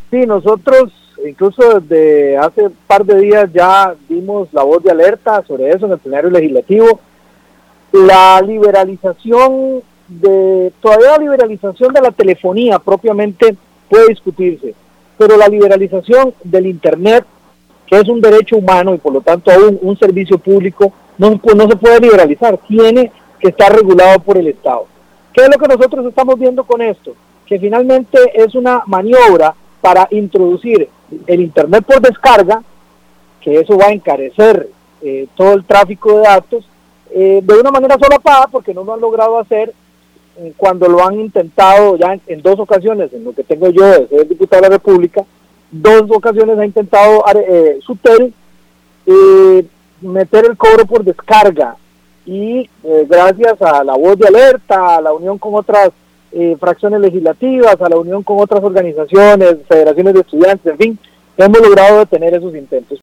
Sí, nosotros incluso desde hace un par de días ya dimos la voz de alerta sobre eso en el plenario legislativo. La liberalización todavía la liberalización de la telefonía propiamente puede discutirse, pero la liberalización del Internet, que es un derecho humano y por lo tanto aún un servicio público, no se puede liberalizar, tiene que estar regulado por el Estado. ¿Qué es lo que nosotros estamos viendo con esto? Que finalmente es una maniobra para introducir el Internet por descarga, que eso va a encarecer todo el tráfico de datos, de una manera solapada, porque no lo han logrado hacer cuando lo han intentado ya en dos ocasiones, en lo que tengo yo de ser diputado de la República, dos ocasiones ha intentado Sutel meter el cobro por descarga, y gracias a la voz de alerta, a la unión con otras fracciones legislativas, a la unión con otras organizaciones, federaciones de estudiantes, en fin, hemos logrado detener esos intentos.